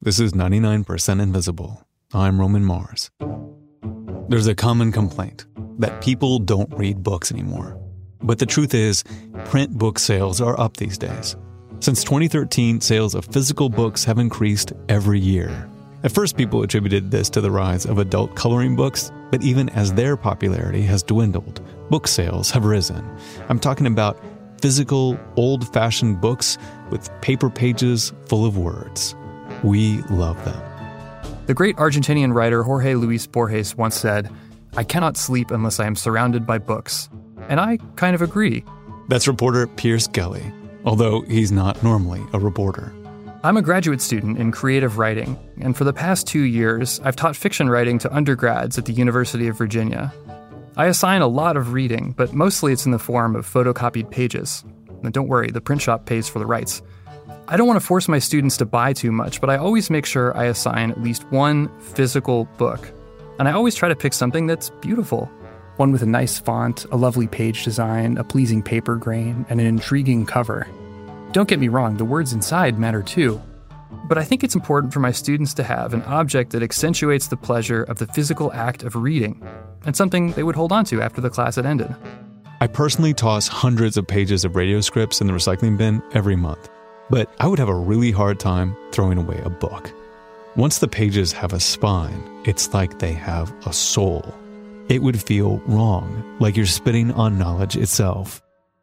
This is 99% Invisible. I'm Roman Mars. There's a common complaint that people don't read books anymore. But the truth is, print book sales are up these days. Since 2013, sales of physical books have increased every year. At first, people attributed this to the rise of adult coloring books, but even as their popularity has dwindled, book sales have risen. I'm talking about physical, old-fashioned books with paper pages full of words. We love them. The great Argentinian writer Jorge Luis Borges once said, "I cannot sleep unless I am surrounded by books." And I kind of agree. That's reporter Pierce Gelly, although he's not normally a reporter. I'm a graduate student in creative writing, and for the past 2 years, I've taught fiction writing to undergrads at the University of Virginia. I assign a lot of reading, but mostly it's in the form of photocopied pages. And don't worry, the print shop pays for the rights. I don't want to force my students to buy too much, but I always make sure I assign at least one physical book. And I always try to pick something that's beautiful. One with a nice font, a lovely page design, a pleasing paper grain, and an intriguing cover. Don't get me wrong, the words inside matter too. But I think it's important for my students to have an object that accentuates the pleasure of the physical act of reading, and something they would hold on to after the class had ended. I personally toss hundreds of pages of radio scripts in the recycling bin every month, but I would have a really hard time throwing away a book. Once the pages have a spine, it's like they have a soul. It would feel wrong, like you're spitting on knowledge itself.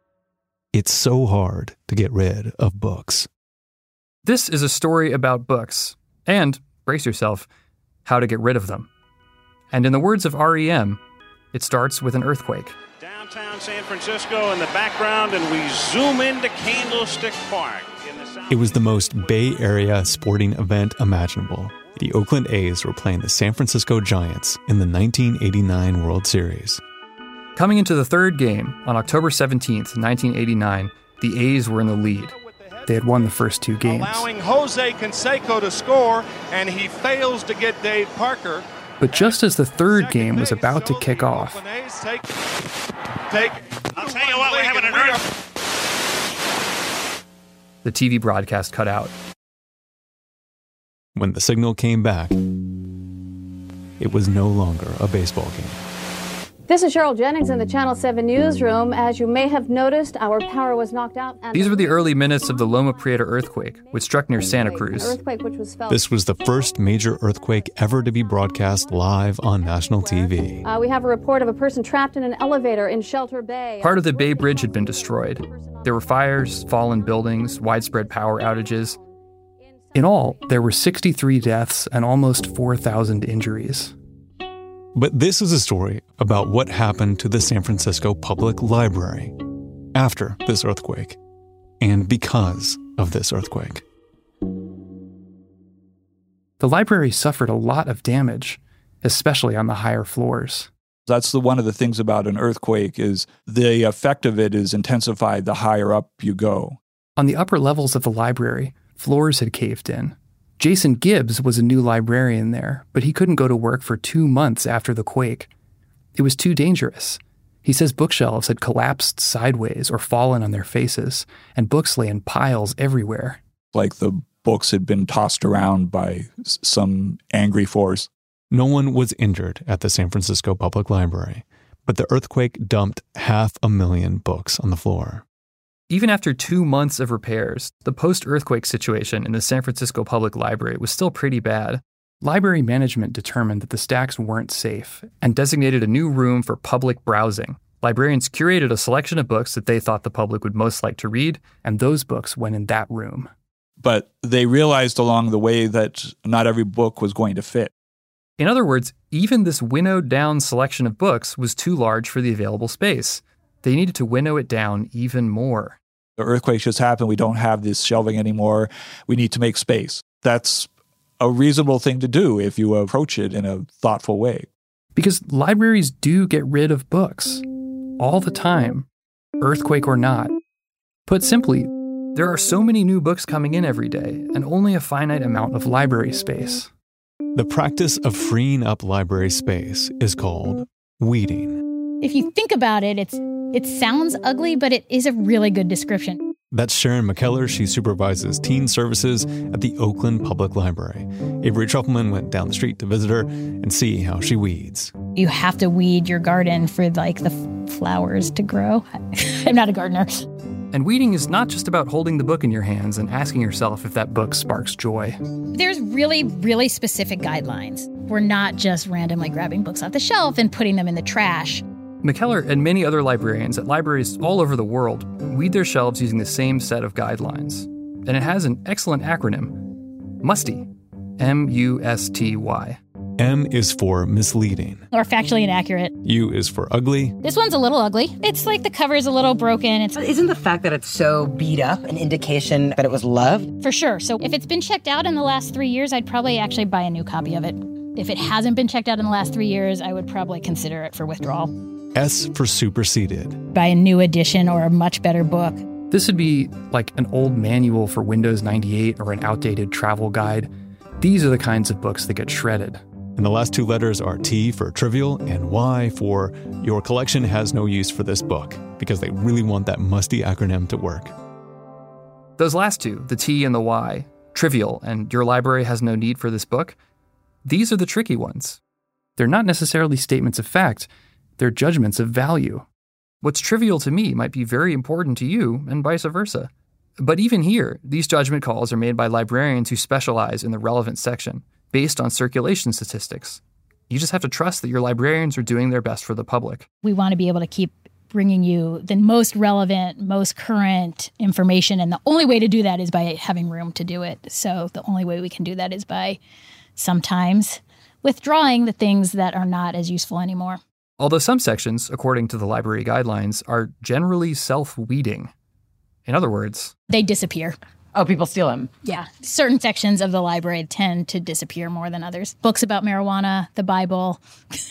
It's so hard to get rid of books. This is a story about books, and, brace yourself, how to get rid of them. And in the words of R.E.M., it starts with an earthquake. Downtown San Francisco in the background, and we zoom into Candlestick Park. It was the most Bay Area sporting event imaginable. The Oakland A's were playing the San Francisco Giants in the 1989 World Series. Coming into the third game, on October 17th, 1989, the A's were in the lead. They had won the first 2 games. Allowing Jose Canseco to score, and he fails to get Dave Parker. But just as the third game was about to kick off, I'll tell you what, we're having an earthquake. the TV broadcast cut out. When the signal came back, it was no longer a baseball game. This is Cheryl Jennings in the Channel 7 newsroom. As you may have noticed, our power was knocked out. These were the early minutes of the Loma Prieta earthquake, which struck near Santa Cruz. This was the first major earthquake ever to be broadcast live on national TV. We have a report of a person trapped in an elevator in Shelter Bay. Part of the Bay Bridge had been destroyed. There were fires, fallen buildings, widespread power outages. In all, there were 63 deaths and almost 4,000 injuries. But this is a story about what happened to the San Francisco Public Library after this earthquake and because of this earthquake. The library suffered a lot of damage, especially on the higher floors. That's one of the things about an earthquake is the effect of it is intensified the higher up you go. On the upper levels of the library, floors had caved in. Jason Gibbs was a new librarian there, but he couldn't go to work for 2 months after the quake. It was too dangerous. He says bookshelves had collapsed sideways or fallen on their faces, and books lay in piles everywhere. Like the books had been tossed around by some angry force. No one was injured at the San Francisco Public Library, but the earthquake dumped 500,000 books on the floor. Even after 2 months of repairs, the post-earthquake situation in the San Francisco Public Library was still pretty bad. Library management determined that the stacks weren't safe and designated a new room for public browsing. Librarians curated a selection of books that they thought the public would most like to read, and those books went in that room. But they realized along the way that not every book was going to fit. In other words, even this winnowed-down selection of books was too large for the available space. They needed to winnow it down even more. The earthquake just happened. We don't have this shelving anymore. We need to make space. That's a reasonable thing to do if you approach it in a thoughtful way. Because libraries do get rid of books. All the time. Earthquake or not. Put simply, there are so many new books coming in every day and only a finite amount of library space. The practice of freeing up library space is called weeding. If you think about it, it sounds ugly, but it is a really good description. That's Sharon McKellar. She supervises teen services at the Oakland Public Library. Avery Trufelman went down the street to visit her and see how she weeds. You have to weed your garden for the flowers to grow. I'm not a gardener. And weeding is not just about holding the book in your hands and asking yourself if that book sparks joy. There's really, really specific guidelines. We're not just randomly grabbing books off the shelf and putting them in the trash. McKellar and many other librarians at libraries all over the world weed their shelves using the same set of guidelines. And it has an excellent acronym, MUSTY, M-U-S-T-Y. M is for misleading. Or factually inaccurate. U is for ugly. This one's a little ugly. It's like the cover's a little broken. Isn't the fact that it's so beat up an indication that it was loved? For sure. So if it's been checked out in the last 3 years, I'd probably actually buy a new copy of it. If it hasn't been checked out in the last 3 years, I would probably consider it for withdrawal. S for superseded. Buy a new edition or a much better book. This would be like an old manual for Windows 98 or an outdated travel guide. These are the kinds of books that get shredded. And the last two letters are T for trivial and Y for your collection has no use for this book, because they really want that musty acronym to work. Those last two, the T and the Y, trivial and your library has no need for this book, these are the tricky ones. They're not necessarily statements of fact, they're judgments of value. What's trivial to me might be very important to you, and vice versa. But even here, these judgment calls are made by librarians who specialize in the relevant section, based on circulation statistics. You just have to trust that your librarians are doing their best for the public. We want to be able to keep bringing you the most relevant, most current information, and the only way to do that is by having room to do it. So the only way we can do that is by sometimes withdrawing the things that are not as useful anymore. Although some sections, according to the library guidelines, are generally self-weeding. In other words, they disappear. Oh, people steal them. Yeah. Certain sections of the library tend to disappear more than others. Books about marijuana, the Bible,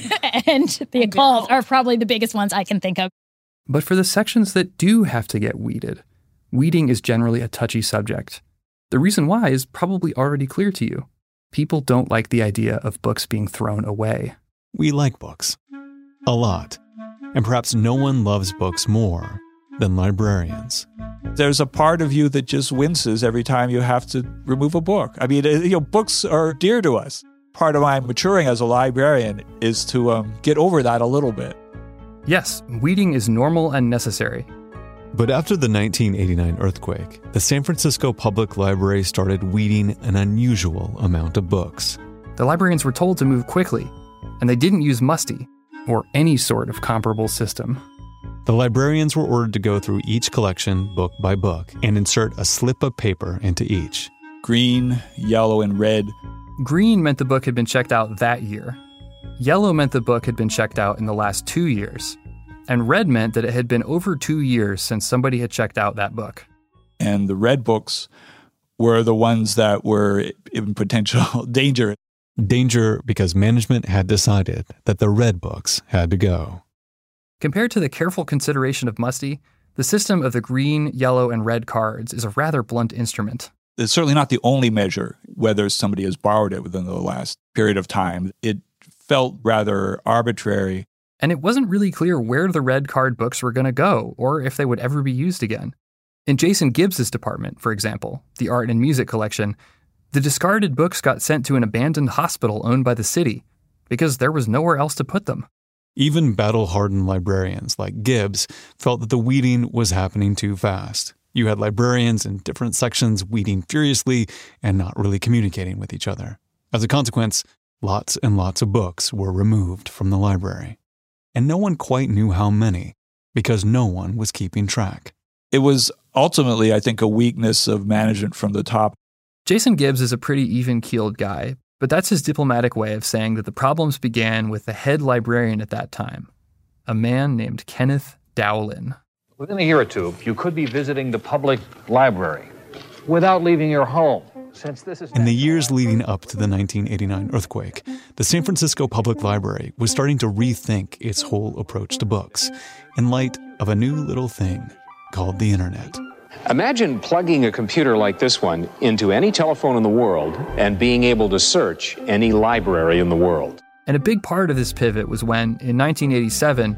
and the occult are probably the biggest ones I can think of. But for the sections that do have to get weeded, weeding is generally a touchy subject. The reason why is probably already clear to you. People don't like the idea of books being thrown away. We like books. A lot. And perhaps no one loves books more than librarians. There's a part of you that just winces every time you have to remove a book. I mean, books are dear to us. Part of my maturing as a librarian is to get over that a little bit. Yes, weeding is normal and necessary. But after the 1989 earthquake, the San Francisco Public Library started weeding an unusual amount of books. The librarians were told to move quickly, and they didn't use MUSTY, or any sort of comparable system. The librarians were ordered to go through each collection book by book and insert a slip of paper into each. Green, yellow, and red. Green meant the book had been checked out that year. Yellow meant the book had been checked out in the last 2 years. And red meant that it had been over 2 years since somebody had checked out that book. And the red books were the ones that were in potential danger. Danger because management had decided that the red books had to go. Compared to the careful consideration of MUSTY, the system of the green, yellow, and red cards is a rather blunt instrument. It's certainly not the only measure whether somebody has borrowed it within the last period of time. It felt rather arbitrary. And it wasn't really clear where the red card books were going to go, or if they would ever be used again. In Jason Gibbs's department, for example, the art and music collection, the discarded books got sent to an abandoned hospital owned by the city, because there was nowhere else to put them. Even battle-hardened librarians like Gibbs felt that the weeding was happening too fast. You had librarians in different sections weeding furiously and not really communicating with each other. As a consequence, lots and lots of books were removed from the library. And no one quite knew how many, because no one was keeping track. It was ultimately, I think, a weakness of management from the top. Jason Gibbs is a pretty even-keeled guy, but that's his diplomatic way of saying that the problems began with the head librarian at that time, a man named Kenneth Dowlin. Within a year or two, you could be visiting the public library without leaving your home. Since this is in the years leading up to the 1989 earthquake, the San Francisco Public Library was starting to rethink its whole approach to books in light of a new little thing called the internet. Imagine plugging a computer like this one into any telephone in the world and being able to search any library in the world. And a big part of this pivot was when, in 1987,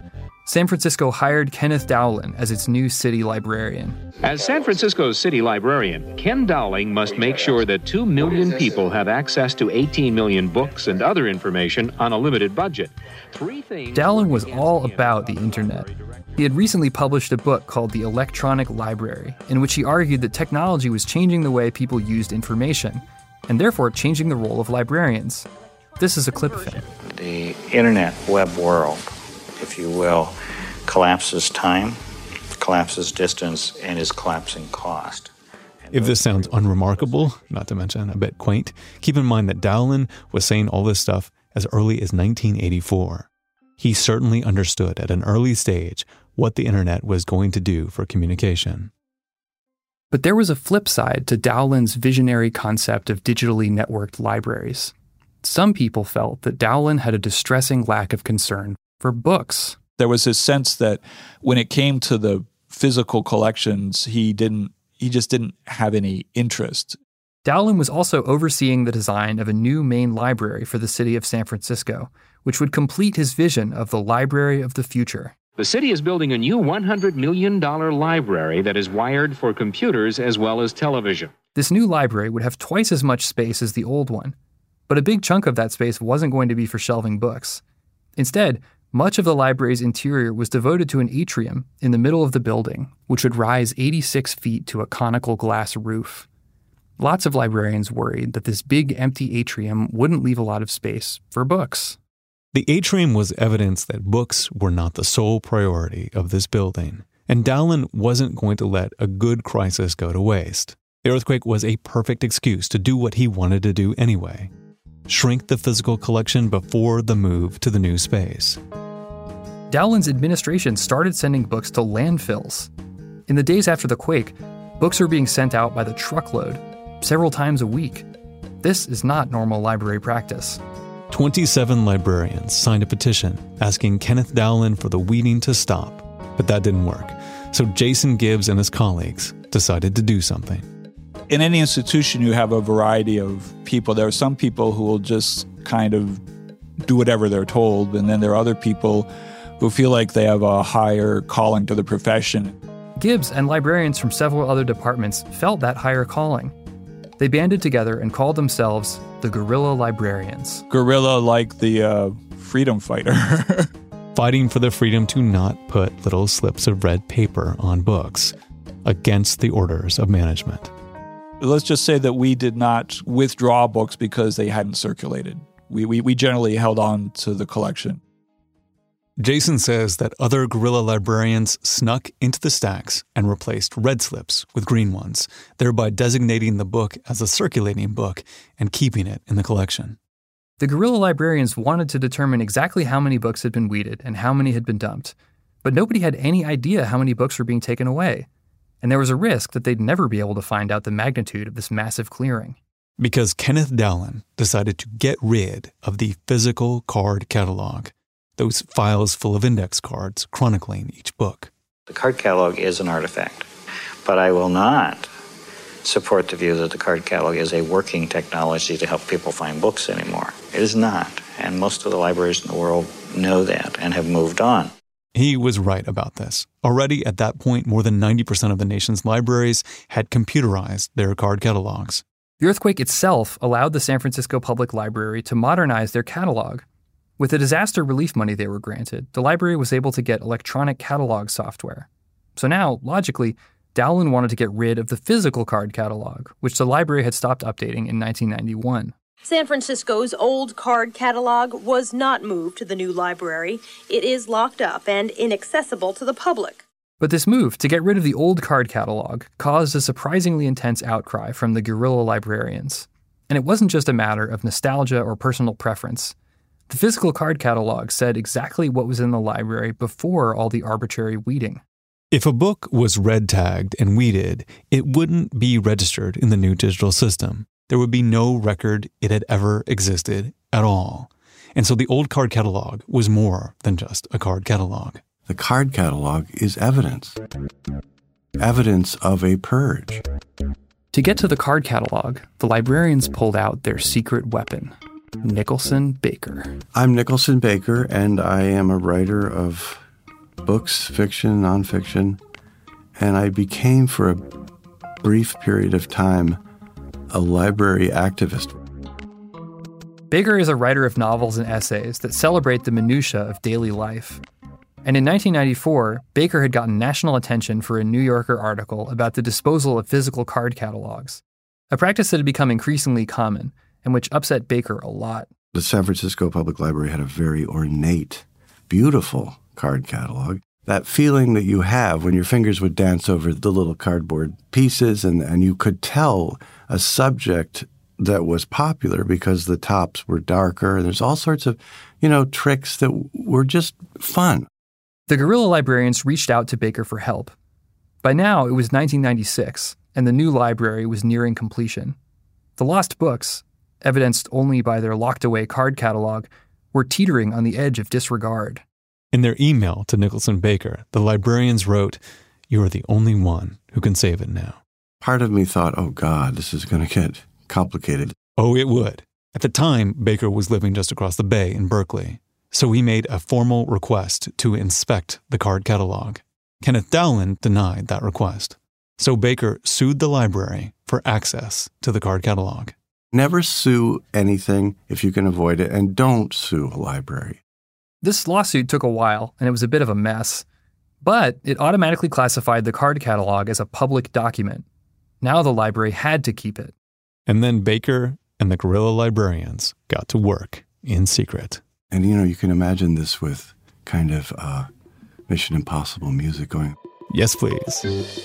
San Francisco hired Kenneth Dowling as its new city librarian. As San Francisco's city librarian, Ken Dowling must make sure that 2 million people have access to 18 million books and other information on a limited budget. Dowling was all about the internet. He had recently published a book called The Electronic Library, in which he argued that technology was changing the way people used information, and therefore changing the role of librarians. This is a clip of him. The internet web world, if you will, collapses time, collapses distance, and is collapsing cost. If this sounds unremarkable, not to mention a bit quaint, keep in mind that Dowling was saying all this stuff as early as 1984. He certainly understood at an early stage what the internet was going to do for communication. But there was a flip side to Dowling's visionary concept of digitally networked libraries. Some people felt that Dowling had a distressing lack of concern for books. There was this sense that when it came to the physical collections, he just didn't have any interest. Dowling was also overseeing the design of a new main library for the city of San Francisco, which would complete his vision of the library of the future. The city is building a new $100 million library that is wired for computers as well as television. This new library would have twice as much space as the old one, but a big chunk of that space wasn't going to be for shelving books. Instead, much of the library's interior was devoted to an atrium in the middle of the building, which would rise 86 feet to a conical glass roof. Lots of librarians worried that this big empty atrium wouldn't leave a lot of space for books. The atrium was evidence that books were not the sole priority of this building, and Dowling wasn't going to let a good crisis go to waste. The earthquake was a perfect excuse to do what he wanted to do anyway: shrink the physical collection before the move to the new space. Dowling's administration started sending books to landfills. In the days after the quake, books were being sent out by the truckload, several times a week. This is not normal library practice. 27 librarians signed a petition asking Kenneth Dowling for the weeding to stop, but that didn't work. So Jason Gibbs and his colleagues decided to do something. In any institution, you have a variety of people. There are some people who will just kind of do whatever they're told, and then there are other people who feel like they have a higher calling to the profession. Gibbs and librarians from several other departments felt that higher calling. They banded together and called themselves the Guerrilla Librarians. Guerrilla like the freedom fighter. Fighting for the freedom to not put little slips of red paper on books, against the orders of management. Let's just say that we did not withdraw books because they hadn't circulated. We generally held on to the collection. Jason says that other guerrilla librarians snuck into the stacks and replaced red slips with green ones, thereby designating the book as a circulating book and keeping it in the collection. The guerrilla librarians wanted to determine exactly how many books had been weeded and how many had been dumped, but nobody had any idea how many books were being taken away, and there was a risk that they'd never be able to find out the magnitude of this massive clearing. Because Kenneth Dowling decided to get rid of the physical card catalog, those files full of index cards chronicling each book. The card catalog is an artifact, but I will not support the view that the card catalog is a working technology to help people find books anymore. It is not, and most of the libraries in the world know that and have moved on. He was right about this. Already at that point, more than 90% of the nation's libraries had computerized their card catalogs. The earthquake itself allowed the San Francisco Public Library to modernize their catalog. With the disaster relief money they were granted, the library was able to get electronic catalog software. So now, logically, Dowling wanted to get rid of the physical card catalog, which the library had stopped updating in 1991. San Francisco's old card catalog was not moved to the new library. It is locked up and inaccessible to the public. But this move to get rid of the old card catalog caused a surprisingly intense outcry from the guerrilla librarians. And it wasn't just a matter of nostalgia or personal preference. The physical card catalog said exactly what was in the library before all the arbitrary weeding. If a book was red tagged and weeded, it wouldn't be registered in the new digital system. There would be no record it had ever existed at all. And so the old card catalog was more than just a card catalog. The card catalog is evidence. Evidence of a purge. To get to the card catalog, the librarians pulled out their secret weapon. Nicholson Baker. I'm Nicholson Baker, and I am a writer of books, fiction, nonfiction, and I became, for a brief period of time, a library activist. Baker is a writer of novels and essays that celebrate the minutiae of daily life. And in 1994, Baker had gotten national attention for a New Yorker article about the disposal of physical card catalogs, a practice that had become increasingly common and which upset Baker a lot. The San Francisco Public Library had a very ornate, beautiful card catalog. That feeling that you have when your fingers would dance over the little cardboard pieces and you could tell a subject that was popular because the tops were darker. And there's all sorts of, tricks that were just fun. The guerrilla librarians reached out to Baker for help. By now, it was 1996, and the new library was nearing completion. The lost books, evidenced only by their locked-away card catalog, were teetering on the edge of disregard. In their email to Nicholson Baker, the librarians wrote, "You are the only one who can save it now." Part of me thought, oh God, this is going to get complicated. Oh, it would. At the time, Baker was living just across the bay in Berkeley, so he made a formal request to inspect the card catalog. Kenneth Dowland denied that request, so Baker sued the library for access to the card catalog. Never sue anything if you can avoid it, and don't sue a library. This lawsuit took a while, and it was a bit of a mess, but it automatically classified the card catalog as a public document. Now the library had to keep it. And then Baker and the guerrilla librarians got to work in secret. And you can imagine this with kind of Mission Impossible music going. Yes, please.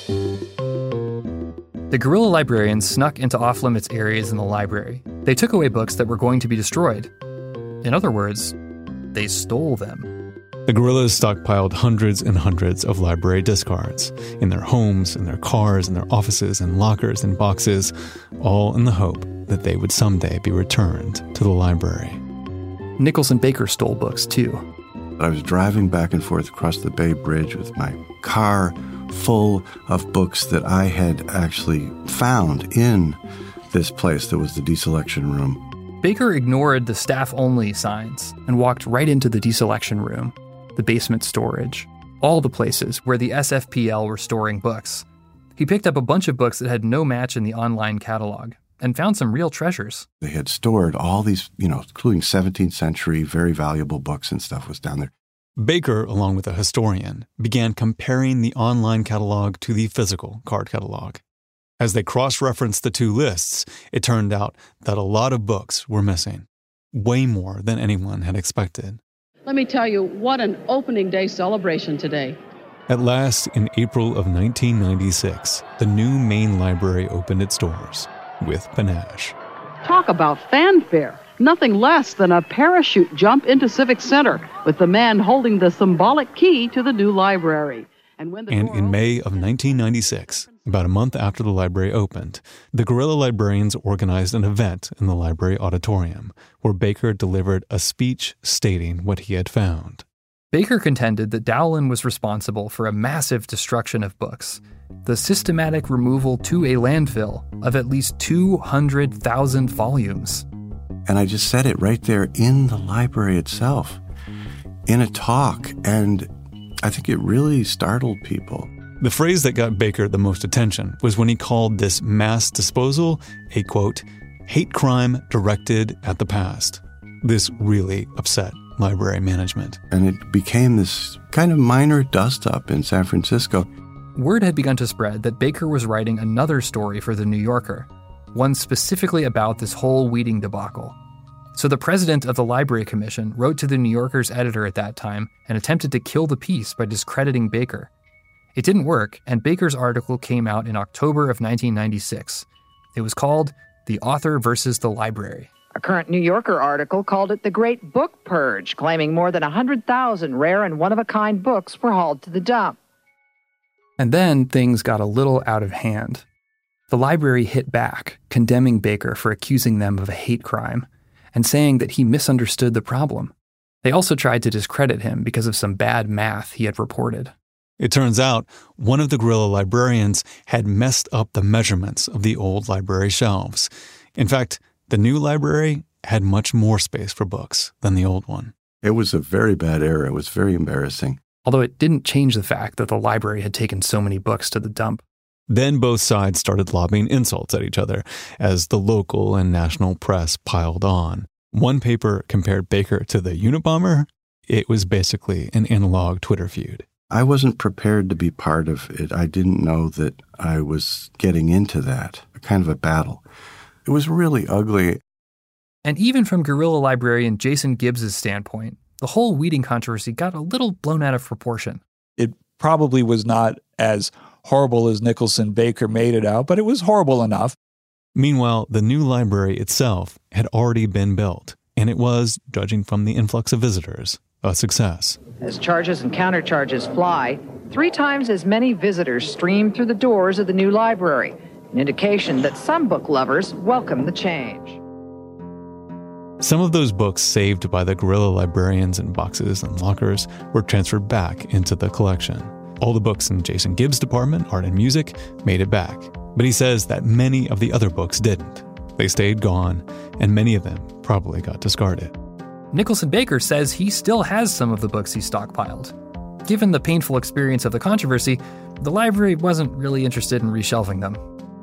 The guerrilla librarians snuck into off-limits areas in the library. They took away books that were going to be destroyed. In other words, they stole them. The guerrillas stockpiled hundreds and hundreds of library discards in their homes, in their cars, in their offices, in lockers, in boxes, all in the hope that they would someday be returned to the library. Nicholson Baker stole books, too. I was driving back and forth across the Bay Bridge with my car full of books that I had actually found in this place that was the deselection room. Baker ignored the staff-only signs and walked right into the deselection room, the basement storage, all the places where the SFPL were storing books. He picked up a bunch of books that had no match in the online catalog and found some real treasures. They had stored all these, including 17th century, very valuable books and stuff was down there. Baker, along with a historian, began comparing the online catalog to the physical card catalog. As they cross-referenced the two lists, it turned out that a lot of books were missing, way more than anyone had expected. Let me tell you, what an opening day celebration today. At last, in April of 1996, the new main library opened its doors with panache. Talk about fanfare. Nothing less than a parachute jump into Civic Center with the man holding the symbolic key to the new library. And in May of 1996, about a month after the library opened, the guerrilla librarians organized an event in the library auditorium where Baker delivered a speech stating what he had found. Baker contended that Dowland was responsible for a massive destruction of books, the systematic removal to a landfill of at least 200,000 volumes. And I just said it right there in the library itself, in a talk, and I think it really startled people. The phrase that got Baker the most attention was when he called this mass disposal a, quote, hate crime directed at the past. This really upset library management. And it became this kind of minor dust-up in San Francisco. Word had begun to spread that Baker was writing another story for The New Yorker, one specifically about this whole weeding debacle. So the president of the Library Commission wrote to The New Yorker's editor at that time and attempted to kill the piece by discrediting Baker. It didn't work, and Baker's article came out in October of 1996. It was called The Author versus the Library. A current New Yorker article called it the Great Book Purge, claiming more than 100,000 rare and one-of-a-kind books were hauled to the dump. And then things got a little out of hand. The library hit back, condemning Baker for accusing them of a hate crime and saying that he misunderstood the problem. They also tried to discredit him because of some bad math he had reported. It turns out one of the guerrilla librarians had messed up the measurements of the old library shelves. In fact, the new library had much more space for books than the old one. It was a very bad error. It was very embarrassing. although it didn't change the fact that the library had taken so many books to the dump. Then both sides started lobbing insults at each other as the local and national press piled on. One paper compared Baker to the Unabomber. It was basically an analog Twitter feud. I wasn't prepared to be part of it. I didn't know that I was getting into that, kind of a battle. It was really ugly. And even from guerrilla librarian Jason Gibbs' standpoint, the whole weeding controversy got a little blown out of proportion. It probably was not as horrible as Nicholson Baker made it out, but it was horrible enough. Meanwhile, the new library itself had already been built, and it was, judging from the influx of visitors, a success. As charges and countercharges fly, 3 times as many visitors stream through the doors of the new library, an indication that some book lovers welcome the change. Some of those books saved by the guerrilla librarians in boxes and lockers were transferred back into the collection. All the books in Jason Gibbs' department, art and music, made it back. But he says that many of the other books didn't. They stayed gone, and many of them probably got discarded. Nicholson Baker says he still has some of the books he stockpiled. Given the painful experience of the controversy, the library wasn't really interested in reshelving them.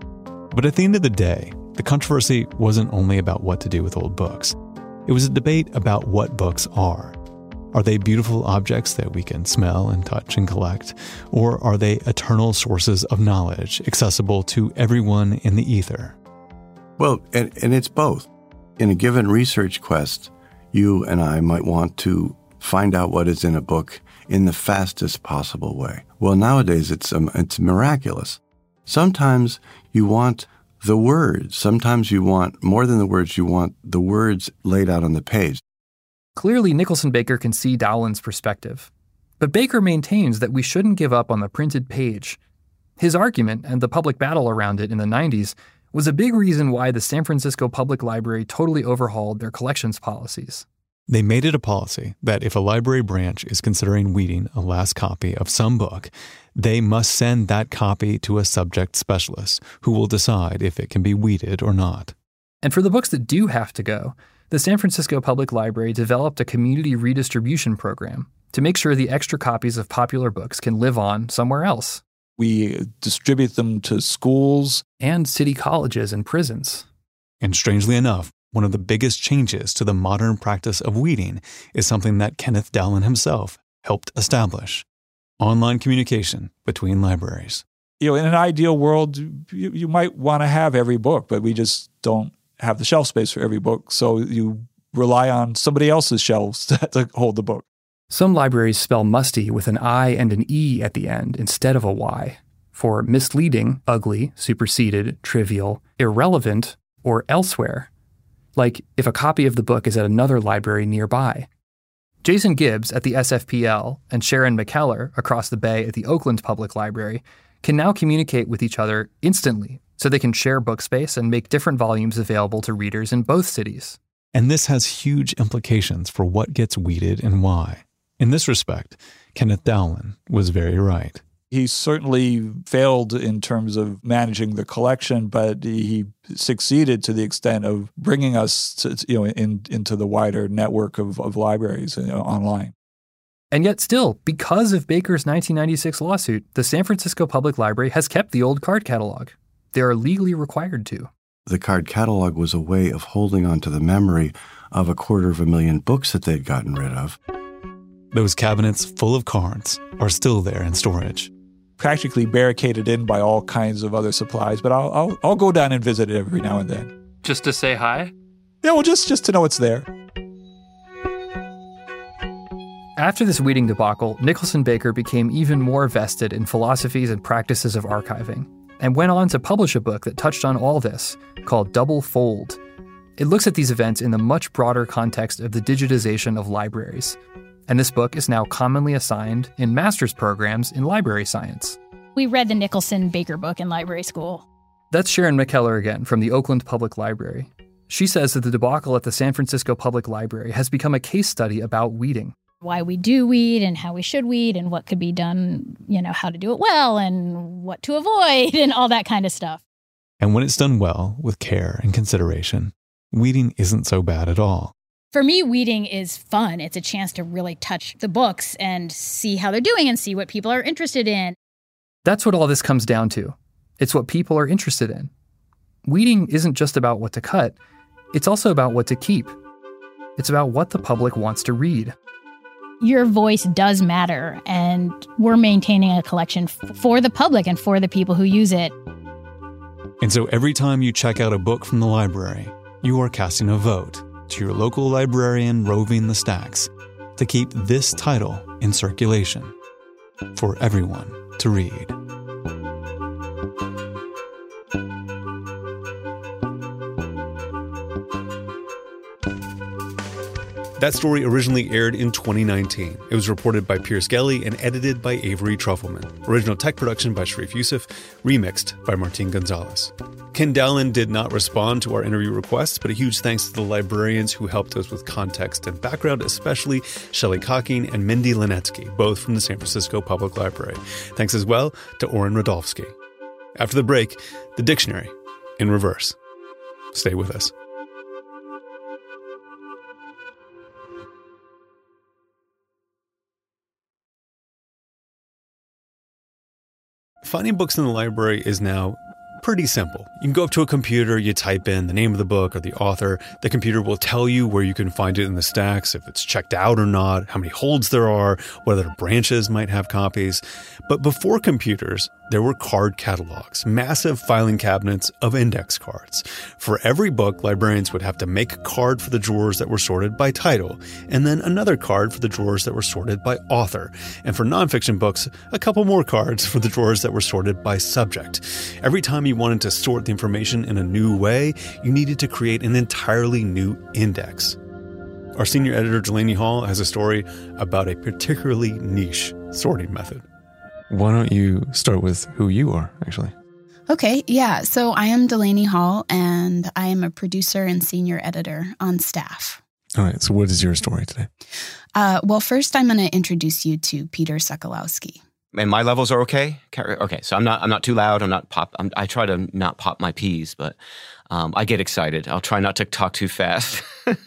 But at the end of the day, the controversy wasn't only about what to do with old books. It was a debate about what books are. Are they beautiful objects that we can smell and touch and collect? Or are they eternal sources of knowledge accessible to everyone in the ether? Well, and it's both. In a given research quest, you and I might want to find out what is in a book in the fastest possible way. Well, nowadays it's miraculous. Sometimes you want the words. Sometimes you want more than the words. You want the words laid out on the page. Clearly, Nicholson Baker can see Dowlin's perspective. But Baker maintains that we shouldn't give up on the printed page. His argument, and the public battle around it in the 90s, was a big reason why the San Francisco Public Library totally overhauled their collections policies. They made it a policy that if a library branch is considering weeding a last copy of some book, they must send that copy to a subject specialist who will decide if it can be weeded or not. And for the books that do have to go, the San Francisco Public Library developed a community redistribution program to make sure the extra copies of popular books can live on somewhere else. We distribute them to schools and city colleges and prisons. And strangely enough, one of the biggest changes to the modern practice of weeding is something that Kenneth Dowlin himself helped establish: online communication between libraries. You know, in an ideal world, you might want to have every book, but we just don't have the shelf space for every book, so you rely on somebody else's shelves to hold the book. Some libraries spell musty with an I and an E at the end instead of a Y for misleading, ugly, superseded, trivial, irrelevant, or elsewhere. Like if a copy of the book is at another library nearby. Jason Gibbs at the SFPL and Sharon McKellar across the bay at the Oakland Public Library can now communicate with each other instantly so they can share book space and make different volumes available to readers in both cities. And this has huge implications for what gets weeded and why. In this respect, Kenneth Dowlin was very right. He certainly failed in terms of managing the collection, but he succeeded to the extent of bringing us to, into the wider network of libraries online. And yet still, because of Baker's 1996 lawsuit, the San Francisco Public Library has kept the old card catalog. They are legally required to. The card catalog was a way of holding on to the memory of 250,000 books that they'd gotten rid of. Those cabinets full of cards are still there in storage. Practically barricaded in by all kinds of other supplies, but I'll go down and visit it every now and then. Just to say hi? Yeah, well, just to know it's there. After this weeding debacle, Nicholson Baker became even more vested in philosophies and practices of archiving, and went on to publish a book that touched on all this, called Double Fold. It looks at these events in the much broader context of the digitization of libraries. And this book is now commonly assigned in master's programs in library science. We read the Nicholson Baker book in library school. That's Sharon McKellar again from the Oakland Public Library. She says that the debacle at the San Francisco Public Library has become a case study about weeding. Why we do weed and how we should weed and what could be done, how to do it well and what to avoid and all that kind of stuff. And when it's done well, with care and consideration, weeding isn't so bad at all. For me, weeding is fun. It's a chance to really touch the books and see how they're doing and see what people are interested in. That's what all this comes down to. It's what people are interested in. Weeding isn't just about what to cut. It's also about what to keep. It's about what the public wants to read. Your voice does matter, and we're maintaining a collection for the public and for the people who use it. And so every time you check out a book from the library, you are casting a vote to your local librarian roving the stacks to keep this title in circulation for everyone to read. That story originally aired in 2019. It was reported by Pierce Gelly and edited by Avery Trufelman. Original tech production by Sharif Youssef, remixed by Martin Gonzalez. Ken Dowland did not respond to our interview requests, but a huge thanks to the librarians who helped us with context and background, especially Shelley Cocking and Mindy Linetsky, both from the San Francisco Public Library. Thanks as well to Oren Radolfsky. After the break, the dictionary in reverse. Stay with us. Finding books in the library is now pretty simple. You can go up to a computer, you type in the name of the book or the author. The computer will tell you where you can find it in the stacks, if it's checked out or not, how many holds there are, what other branches might have copies. But before computers, there were card catalogs, massive filing cabinets of index cards. For every book, librarians would have to make a card for the drawers that were sorted by title, and then another card for the drawers that were sorted by author. And for nonfiction books, a couple more cards for the drawers that were sorted by subject. Every time you wanted to sort the information in a new way, you needed to create an entirely new index. Our senior editor, Delaney Hall, has a story about a particularly niche sorting method. Why don't you start with who you are, actually? Okay, yeah. So I am Delaney Hall, and I am a producer and senior editor on staff. All right, so what is your story today? Well, first I'm going to introduce you to Peter Sokolowski. And my levels are okay? Okay, so I'm not too loud. I try to not pop my P's, but I get excited. I'll try not to talk too fast.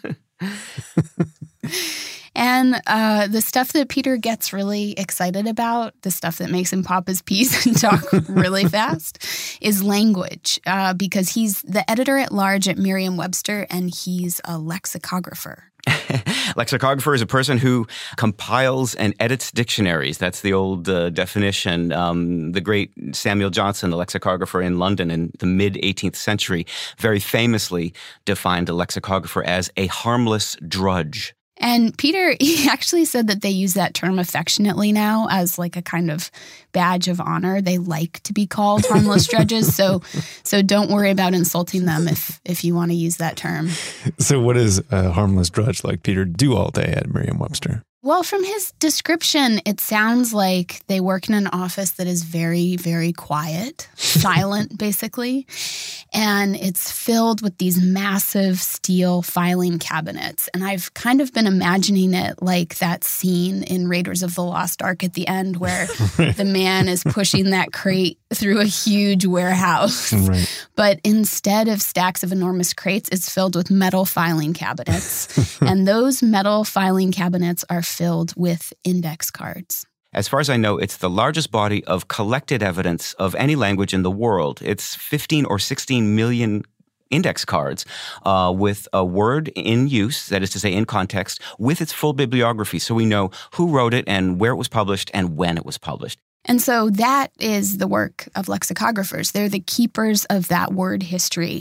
And the stuff that Peter gets really excited about, the stuff that makes him pop his P's and talk really fast, is language, because he's the editor-at-large at Merriam-Webster, and he's a lexicographer. Lexicographer is a person who compiles and edits dictionaries. That's the old definition. The great Samuel Johnson, the lexicographer in London in the mid-18th century, very famously defined a lexicographer as a harmless drudge. And Peter, he actually said that they use that term affectionately now as like a kind of badge of honor. They like to be called harmless drudges, so don't worry about insulting them if you want to use that term. So what does a harmless drudge like Peter do all day at Merriam-Webster? Well, from his description, it sounds like they work in an office that is very, very quiet, silent, basically. And it's filled with these massive steel filing cabinets. And I've kind of been imagining it like that scene in Raiders of the Lost Ark at the end where the man is pushing that crate through a huge warehouse. Right. But instead of stacks of enormous crates, it's filled with metal filing cabinets. And those metal filing cabinets are filled with index cards. As far as I know, it's the largest body of collected evidence of any language in the world. It's 15 or 16 million index cards with a word in use, that is to say in context, with its full bibliography. So we know who wrote it and where it was published and when it was published. And so that is the work of lexicographers. They're the keepers of that word history.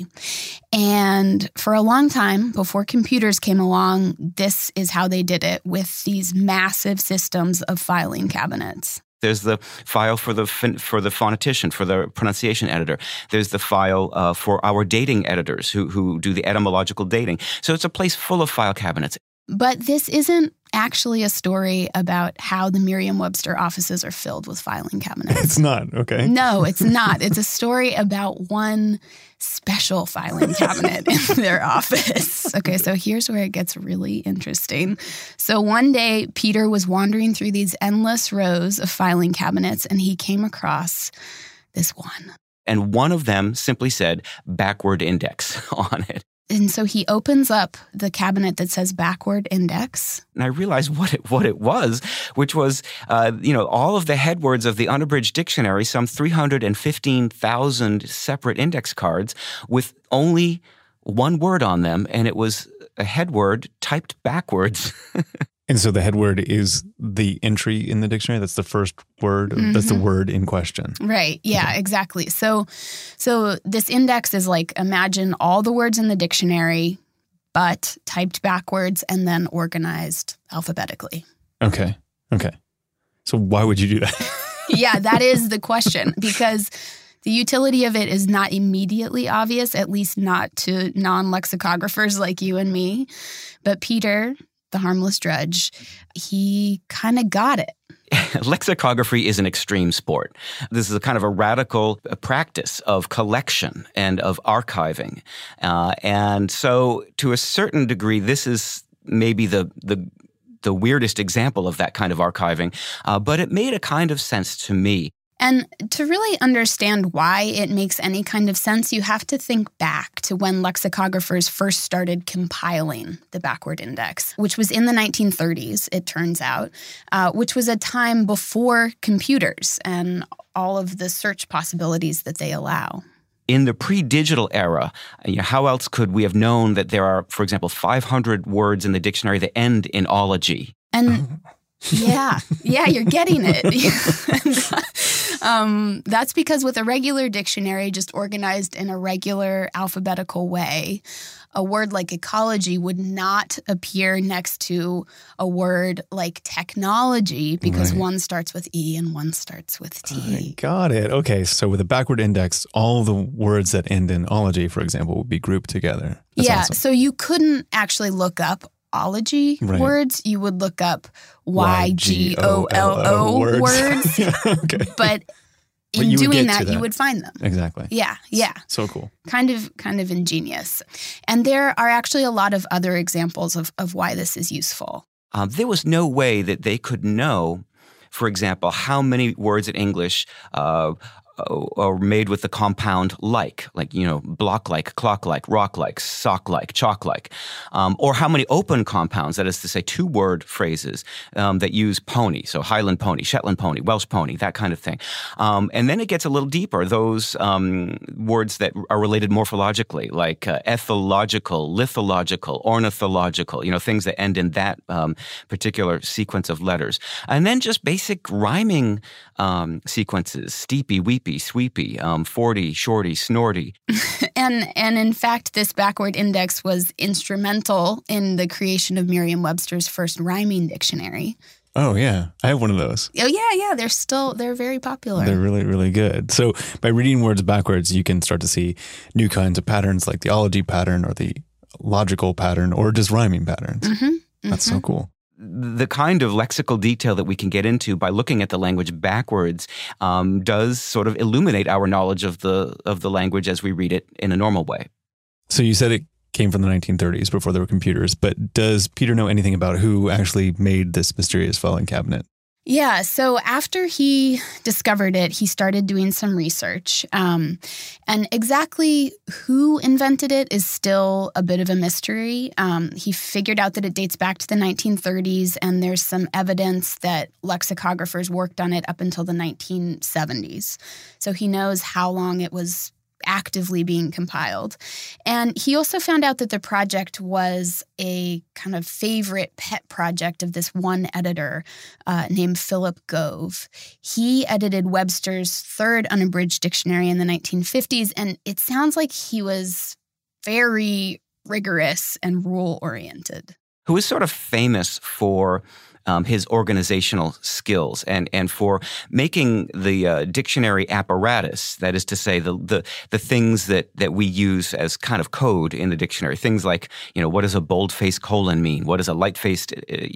And for a long time, before computers came along, this is how they did it, with these massive systems of filing cabinets. There's the file for the phonetician, for the pronunciation editor. There's the file for our dating editors who do the etymological dating. So it's a place full of file cabinets. But this isn't actually a story about how the Merriam-Webster offices are filled with filing cabinets. It's not, okay? No, it's not. It's a story about one special filing cabinet in their office. Okay, so here's where it gets really interesting. So one day, Peter was wandering through these endless rows of filing cabinets, and he came across this one. And one of them simply said backward index on it. And so he opens up the cabinet that says backward index. And I realized what it was, which was, all of the headwords of the unabridged dictionary, some 315,000 separate index cards with only one word on them, and it was a headword typed backwards. And so the headword is the entry in the dictionary? That's the first word? Mm-hmm. That's the word in question? Right. Yeah, exactly. So this index is like, imagine all the words in the dictionary, but typed backwards and then organized alphabetically. Okay. So why would you do that? Yeah, that is the question, because the utility of it is not immediately obvious, at least not to non-lexicographers like you and me. But Peter, the harmless drudge, he kind of got it. Lexicography is an extreme sport. This is a kind of a radical practice of collection and of archiving. And so to a certain degree, this is maybe the weirdest example of that kind of archiving, but it made a kind of sense to me. And to really understand why it makes any kind of sense, you have to think back to when lexicographers first started compiling the backward index, which was in the 1930s, it turns out, which was a time before computers and all of the search possibilities that they allow. In the pre-digital era, how else could we have known that there are, for example, 500 words in the dictionary that end in ology? And yeah, you're getting it. That's because with a regular dictionary just organized in a regular alphabetical way, a word like ecology would not appear next to a word like technology because one starts with E and one starts with T. I got it. Okay, so with a backward index, all the words that end in ology, for example, would be grouped together. That's awesome. So you couldn't actually look up ology words. You would look up YGOLO words. Okay. But in doing that, you would find them. Exactly. Yeah. So cool. Kind of ingenious. And there are actually a lot of other examples of why this is useful. There was no way that they could know, for example, how many words in English are made with the compound like, block-like, clock-like, rock-like, sock-like, chalk-like, or how many open compounds, that is to say two-word phrases that use pony, so Highland pony, Shetland pony, Welsh pony, that kind of thing. And then it gets a little deeper, those words that are related morphologically, like ethological, lithological, ornithological, things that end in that particular sequence of letters. And then just basic rhyming sequences, steepy, weepy, sweepy, 40, shorty, snorty. And in fact, this backward index was instrumental in the creation of Merriam-Webster's first rhyming dictionary. Oh, yeah. I have one of those. Oh, yeah. They're very popular. They're really, really good. So by reading words backwards, you can start to see new kinds of patterns like the ology pattern or the logical pattern or just rhyming patterns. Mm-hmm. That's so cool. The kind of lexical detail that we can get into by looking at the language backwards does sort of illuminate our knowledge of the language as we read it in a normal way. So you said it came from the 1930s before there were computers, but does Peter know anything about who actually made this mysterious filing cabinet? Yeah, so after he discovered it, he started doing some research. And exactly who invented it is still a bit of a mystery. He figured out that it dates back to the 1930s, and there's some evidence that lexicographers worked on it up until the 1970s. So he knows how long it was actively being compiled. And he also found out that the project was a kind of favorite pet project of this one editor named Philip Gove. He edited Webster's third unabridged dictionary in the 1950s, and it sounds like he was very rigorous and rule-oriented. Who was sort of famous for his organizational skills and for making the dictionary apparatus, that is to say, the things that we use as kind of code in the dictionary. Things like, what does a bold-faced colon mean? What does a light-faced,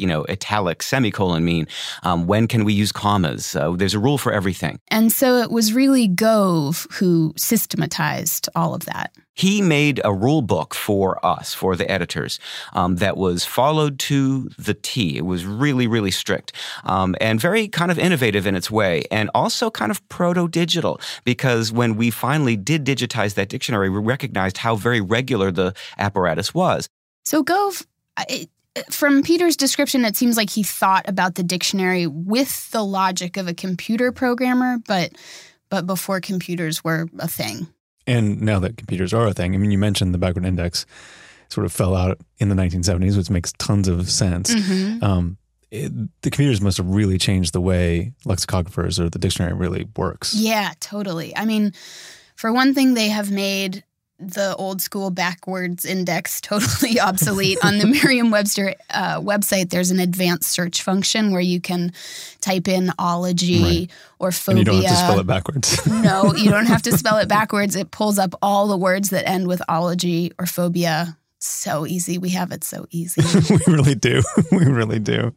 italic semicolon mean? When can we use commas? There's a rule for everything. And so it was really Gove who systematized all of that. He made a rule book for us, for the editors, that was followed to the T. It was really, really strict and very kind of innovative in its way, and also kind of proto-digital, because when we finally did digitize that dictionary, we recognized how very regular the apparatus was. So Gove, from Peter's description, it seems like he thought about the dictionary with the logic of a computer programmer, but before computers were a thing. And now that computers are a thing, I mean, you mentioned the backward index sort of fell out in the 1970s, which makes tons of sense. Mm-hmm. The computers must have really changed the way lexicographers or the dictionary really works. Yeah, totally. I mean, for one thing, they have made the old school backwards index totally obsolete. On the Merriam-Webster website, there's an advanced search function where you can type in ology or phobia. And you don't have to spell it backwards. No, you don't have to spell it backwards. It pulls up all the words that end with ology or phobia. So easy. We have it so easy. We really do. We really do.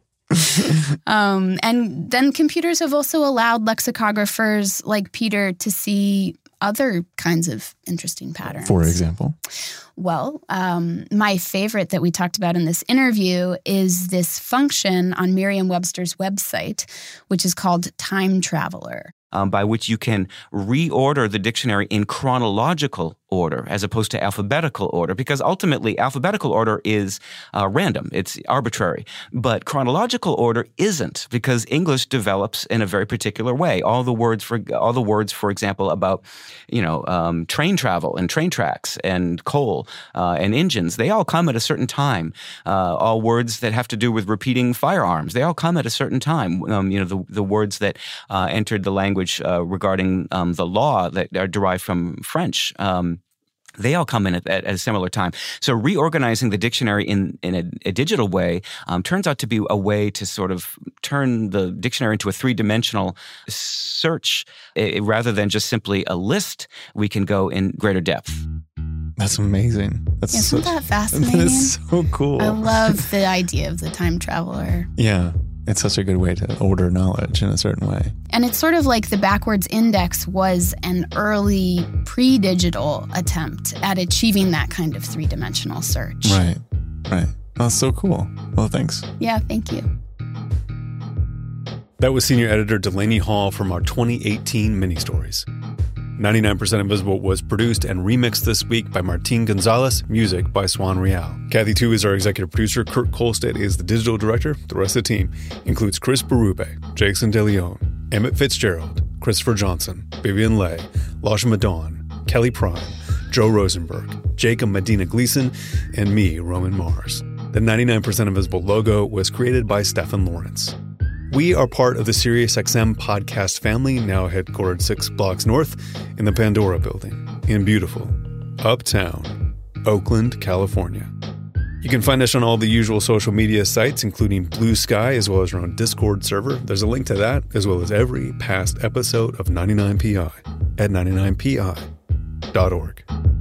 And then computers have also allowed lexicographers like Peter to see other kinds of interesting patterns. For example? Well, my favorite that we talked about in this interview is this function on Merriam-Webster's website, which is called Time Traveler. By which you can reorder the dictionary in chronological order as opposed to alphabetical order, because ultimately alphabetical order is random. It's arbitrary. But chronological order isn't, because English develops in a very particular way. All the words, for example, about train travel and train tracks and coal and engines, they all come at a certain time. All words that have to do with repeating firearms, they all come at a certain time. The words that entered the language regarding the law that are derived from French, they all come in at a similar time. So reorganizing the dictionary in a digital way turns out to be a way to sort of turn the dictionary into a three-dimensional search. Rather than just simply a list, we can go in greater depth. That's amazing. Isn't that fascinating? That is so cool. I love the idea of the time traveler. Yeah. It's such a good way to order knowledge in a certain way. And it's sort of like the backwards index was an early pre-digital attempt at achieving that kind of three-dimensional search. Right. That's so cool. Well, thanks. Yeah, thank you. That was senior editor Delaney Hall from our 2018 mini-stories. 99% Invisible was produced and remixed this week by Martin Gonzalez, music by Swan Real. Kathy Tu is our executive producer. Kurt Kolstad is the digital director. The rest of the team includes Chris Berube, Jason DeLeon, Emmett Fitzgerald, Christopher Johnson, Vivian Leigh, Lasha Madon, Kelly Prime, Joe Rosenberg, Jacob Medina Gleason, and me, Roman Mars. The 99% Invisible logo was created by Stefan Lawrence. We are part of the SiriusXM podcast family, now headquartered 6 blocks north in the Pandora building in beautiful Uptown, Oakland, California. You can find us on all the usual social media sites, including Blue Sky, as well as our own Discord server. There's a link to that, as well as every past episode of 99PI at 99pi.org.